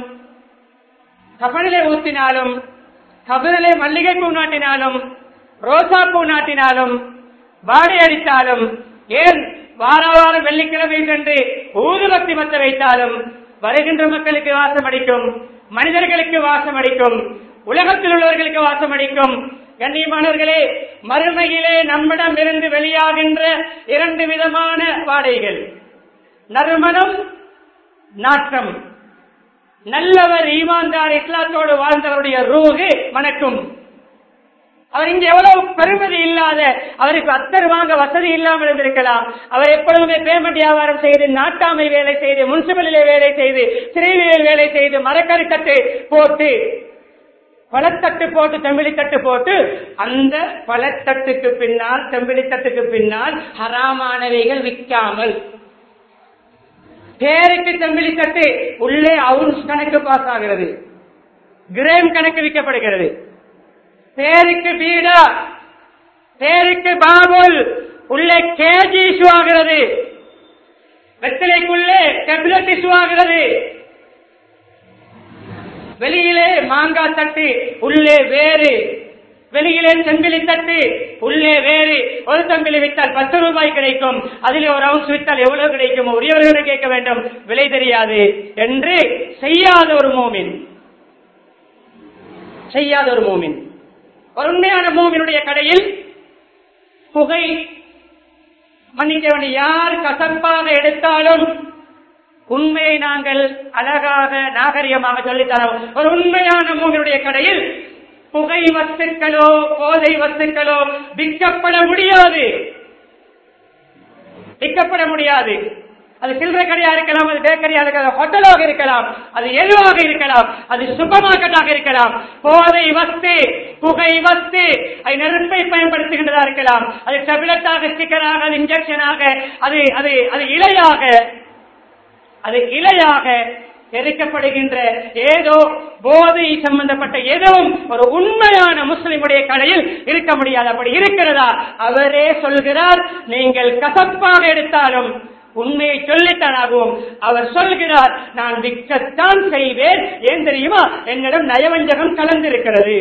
[SPEAKER 1] கபனிலே ஊத்தினாலும், கபனிலே மல்லிகை பூ நாட்டினாலும், ரோசா பூ நாட்டினாலும், வாடை அடித்தாலும், ஏன் வாரம் வெள்ளிக்கிழமை சென்று ஊதுபத்தி மத்த வைத்தாலும் வருகின்ற மக்களுக்கு வாசம் அடிக்கும், மனிதர்களுக்கு வாசம் அடிக்கும், உலகத்தில் உள்ளவர்களுக்கு வாசம் அடிக்கும். கண்ணியமானவர்களே, மறுமையிலே நம்மிடம் இருந்து வெளியாகின்ற 2 விதமான வாடைகள், நறுமணம், நாற்றம். நல்லவர் ஈமான்தார் இஸ்லாத்தோடு வாழ்ந்தவருடைய ரூஹு மணக்கும். அவர் இங்கு எவ்வளவு பெருமதி இல்லாத, அவருக்கு அத்தர் வாங்க வசதி இல்லாமல் இருந்திருக்கலாம். அவர் எப்பொழுதுமே பேமெண்ட் வியாபாரம் செய்து, நாட்டாமை வேலை செய்து, முனிசிபலிலே வேலை செய்து, சிறையில் வேலை செய்து, மரக்கறி தட்டு போட்டு, பழத்தட்டு போட்டு, செம்பிளித்தட்டு போட்டு, அந்த பழத்தட்டுக்கு பின்னால், செம்பிளித்தட்டுக்கு பின்னால் ஹராமானவைகள் விற்காமல், பேருக்கு செம்பிளித்தட்டு உள்ளே அவுன்ஸ் கணக்கு பாஸ் ஆகிறது, கிராம் கணக்கு விற்கப்படுகிறது. பேருக்கு பீடா, பேருக்கு பாபுல் உள்ளே கேஜி இஷ்யூ ஆகிறது, வெத்தலைக்குள்ளே டெப்லெட் இஷ்யூ ஆகிறது. வெளியிலே மாங்காய் தட்டு உள்ளே வேறு, வெளியிலே செம்பிலி தட்டு உள்ளே வேறு. ஒரு செம்பிலி வித்தால் 10 ரூபாய் கிடைக்கும், அதிலே ஒரு அவுன்ஸ் வித்தால் எவ்வளவு கிடைக்கும், உரியவர்களை கேட்க வேண்டும், விலை தெரியாது என்று செய்யாத ஒரு மூமின், செய்யாத ஒரு மூமின். ஒரு உண்மையான மூமினுடைய கடையில் புகை, மன்னிக்க வேண்டிய யார் கசப்பாக எடுத்தாலும் உண்மையை நாங்கள் அழகாக நாகரிகமாக சொல்லித்தரோம். ஒரு உண்மையான மூமினுடைய கடையில் புகை வஸ்துக்களோ போதை வஸ்துக்களோ விற்கப்பட முடியாது, விற்கப்பட முடியாது. அது சில்லறை கடையா இருக்கலாம், அது பேக்கரியா இருக்கலாம், ஹோட்டலாக இருக்கலாம், அது எதுவாக இருக்கலாம், அது சூப்பர் மார்க்கெட்டாக இருக்கலாம். போதை வஸ்து, புகை வஸ்து, அது நெருப்பை பயன்படுத்துகின்றதா இருக்கலாம், அது டேப்லெட்டாக, ஸ்டிக்கராக, அது இன்ஜெக்ஷனாக, அது அது அது இலையாக, அது இலையாக எரிக்கப்படுகின்ற ஏதோ போதை சம்பந்தப்பட்ட எதுவும் ஒரு உண்மையான முஸ்லிமுடைய கடையில் இருக்க முடியாது. அப்படி இருக்கிறதா? அவரே சொல்கிறார், நீங்கள் கசப்பாக எடுத்தாலும் உண்மையை சொல்லித்தானாகவும். அவர் சொல்கிறார், நான் விற்கத்தான் செய்வேன். ஏன் தெரியுமா? என்னிடம் நயவஞ்சகம் கலந்திருக்கிறது.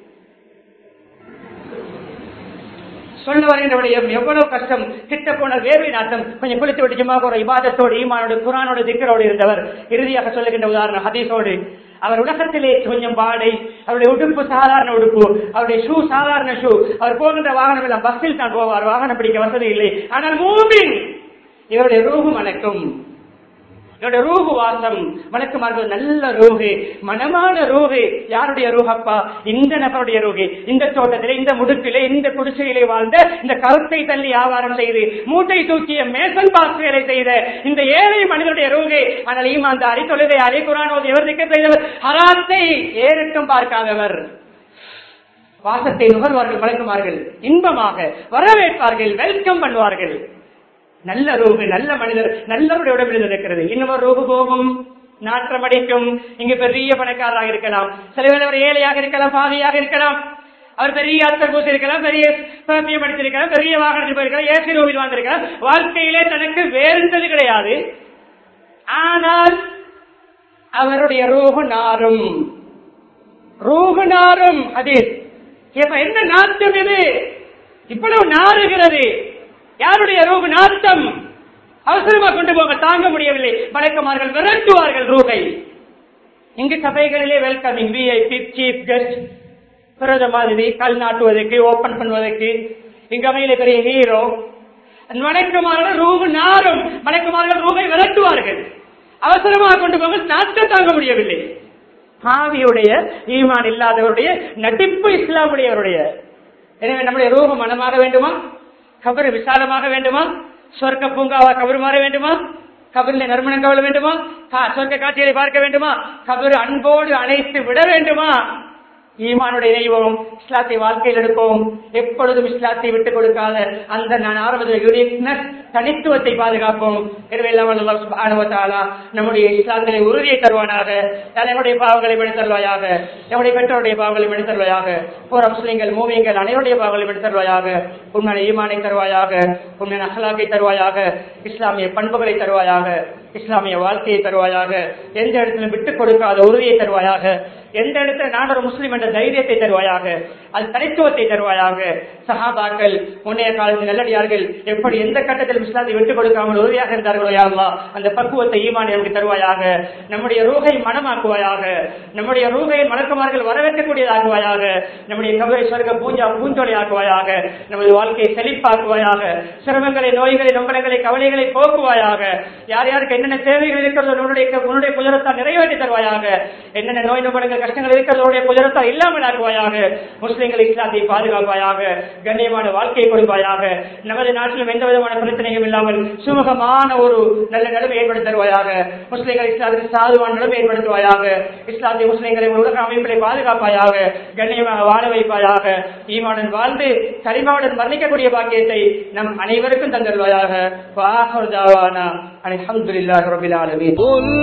[SPEAKER 1] சொல்ல வருகின்ற விடயம் எவ்வளவு கஷ்டம். கிட்ட போன வேர்வை நாட்டம், கொஞ்சம் குளித்து விட்டுச்சுமாக ஒரு இபாதத்தோடு, ஈமானோடு, குரானோடு, திக்கரோடு இருந்தவர் இறுதியாக சொல்லுகின்ற உதாரணம் ஹதீஸோடு. அவர் உலகத்திலே கொஞ்சம் பாடை, அவருடைய உடுப்பு சாதாரண உடுப்பு, அவருடைய ஷூ சாதாரண ஷூ, அவர் போகின்ற வாகனம் எல்லாம் பஸ்ஸில் தான் போவார், வாகனம் பிடிக்க வசதி இல்லை. ஆனால் மூமின் இவருடைய ரூஹு மணக்கும், இவருடைய ரூஹு வாசம் மணக்குமார்கள். நல்ல ரூஹு, மனமான ரூஹு. யாருடைய ரூஹப்பா? இந்த நபருடைய ரூஹு. இந்த தோட்டத்திலே, இந்த முடுக்கிலே, இந்த குடிசையிலே வாழ்ந்த, இந்த கருத்தை தள்ளி வியாபாரம் செய்து மூட்டை தூக்கிய மேசன் பாஸ் வேலை செய்த இந்த ஏழை மனிதனுடைய ரூஹு. ஆனால் ஈமான்தாரி, தொழுகையாளி, குர்ஆன் எவர் திக்ர் செய்தவர், ஹராத்தை ஏறிட்டும் பார்க்காதவர். வாசத்தை நுகர்வார்கள், மலக்குமார்கள் இன்பமாக வரவேற்பார்கள், வெல்கம் பண்ணுவார்கள். நல்ல ரூபு, நல்ல மனிதர், நல்லவருடைய உடம்பில் இருக்கிறது. இன்னொரு ரூபு போகும், நாற்றம் அடிக்கும். இங்கு பெரிய பணக்காரராக இருக்கலாம், சில பேர் அவர் ஏழையாக இருக்கலாம், பாதியாக இருக்கலாம், அவர் பெரிய அத்தர் பூசி இருக்கலாம், பெரிய பர்ஃபியூம் அடித்திருக்கலாம், பெரிய வாகனத்தில் போயிருக்கலாம், ஏசி ரூபில் வாழ்ந்திருக்கலாம். வாழ்க்கையிலே தனக்கு வேறுந்தது கிடையாது. ஆனால் அவருடைய ரூஹு நாரும், ரூஹு நாரும். அது என்ன நாட்டம்? இது இவ்வளவு நாறுகிறது. யாருடைய ரூஹ் நாட்டம்? அவசரமா கொண்டு போக தாங்க முடியவில்லை. மலக்குமார்கள் விரட்டுவார்கள் ரூஹை. இங்கு சபைகளிலே வெல்கமிங், விஐபி, சீஃப் கெஸ்ட், பிறந்த மாதிரி கல் நாட்டுவதற்கு ஓபன் பண்ணுவதற்கு இங்க அமையில பெரிய ஹீரோ. மலக்குமார்கள் ரூபு நாரும், மலக்குமார்கள் ரூபை விரட்டுவார்கள். அவசரமாக கொண்டு போக நாட்கள் தாங்க முடியவில்லை. பாவியுடைய ஈமான் இல்லாதவருடைய நடிப்பு இஸ்லாமுடையவருடைய. எனவே நம்முடைய ரூபம் மனமாக வேண்டுமா? கபரு விசாலமாக வேண்டுமா? சொர்க்க பூங்காவா கபரு மாற வேண்டுமா? கபரில் நறுமணம் கவல வேண்டுமா? சொர்க்க காட்சிகளை பார்க்க வேண்டுமா? கபரு அன்போடு அணைத்து விட வேண்டுமா? ஈமானுடைய இணைவோம், இஸ்லாத்தை வாழ்க்கையில் எடுப்போம். எப்பொழுதும் இஸ்லாத்தை விட்டுக் கொடுக்காத அந்த நான் ஆரம்பத்தில் யூனிக்னஸ் தனித்துவத்தை பாதுகாப்போம். எனவே அல்லாஹ் சுப்ஹானஹு வ தஆலா நம்முடைய இஸ்லாத்திலே உறுதியை தருவானாக. நம்முடைய பாவங்களை மன்னித்து தருவாயாக. நம்முடைய பெற்றோருடைய பாவங்களை மன்னித்து தருவாயாக. போற முஸ்லிம்கள் மூமின்கள் அனைவருடைய பாவங்களை மன்னித்து தருவாயாக. உண்மையான ஈமானை தருவாயாக, உண்மையான அஹ்லாக்கை தருவாயாக, இஸ்லாமிய பண்புகளை தருவாயாக, இஸ்லாமிய வாழ்க்கையை தருவாயாக. எந்த இடத்திலும் விட்டுக் கொடுக்காத உறுதியை தருவாயாக. எந்த இடத்துல நான் ஒரு முஸ்லிம் என்ற தைரியத்தை தருவாயாக. அது தனித்துவத்தை தருவாயாக. சஹாபாக்கள் முன்னைய காலத்தில் நல்லடியார்கள் எப்படி எந்த கட்டத்தில் இஸ்லாத்தை விட்டுக் கொடுக்காமல் உறுதியாக இருந்தார்களோ யா அல்லாஹ், அந்த பக்குவத்தை ஈமான் நமக்கு தருவாயாக. நம்முடைய ரூஹை மனமாக்குவாயாக. நம்முடைய ரூஹை மலக்குமார்கள் வரவேற்கக்கூடியதாக்குவாயாக. நம்முடைய கபரை சொர்க்க பூஞ்சோலை ஆக்குவாயாக. நமது வாழ்க்கையை செழிப்பாக்குவாயாக. சிரமங்களை, நோய்களை, நொங்கலங்களை, கவலைகளை போக்குவாயாக. யார் யாருக்கு என்னென்ன தேவைகள் இருக்கிறதோ உன்னுடைய குஜரத்தால் நிறைவேற்றி தருவாயாக. என்னென்ன நோய் நொங்கலங்கள் கஷ்டங்கள் இருக்கிறதோடைய குஜரத்தால் இல்லாமல் ஆக்குவாயாக. முஸ்லிம்கள் இஸ்லாத்தை பாதுகாப்பாயாக. கண்ணியமான வாழ்க்கையை கொடுப்பாயாக. நமது நாட்டிலும் எந்த விதமான பிரச்சனையும் இல்லாமல் சுமூகமான ஒரு நல்ல நிலைமை ஏற்படுத்தி தருவாயாக. முஸ்லிம்கள் இஸ்லாத்துக்கு சாதுவான நிலைமை ஏற்படுத்துவாயாக. இஸ்லாத்திய முஸ்லிம்களை உலக அமைப்பிலே பாதுகாப்பாயாக. கண்ணியமாக வாழ வைப்பாயாக. ஈமானுடன் வாழ்ந்து கலிமாவுடன் மரணிக்கக்கூடிய பாக்கியத்தை நம் அனைவருக்கும் தந்தருவாயாக. வாஹிரு தாவானா அல்ஹம்துலில்லாஹி ரப்பில் ஆலமீன்.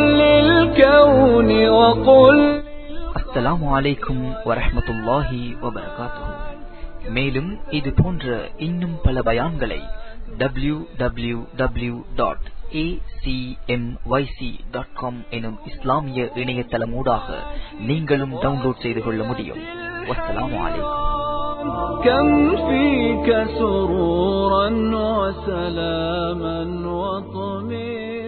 [SPEAKER 2] அஸ்ஸலாமு அலைக்கும் வரஹ்மத்துல்லாஹி வபரகாத்துஹு. மேலும் இது போன்ற இன்னும் பல பயான்களை www.acmyc.com எனும் இஸ்லாமிய இணையதளமூடாக நீங்களும் டவுன்லோட் செய்து கொள்ள முடியும். வஸ்ஸலாமு அலைக்கும்.
[SPEAKER 3] كم فيك سرورا وسلاما وطمئنا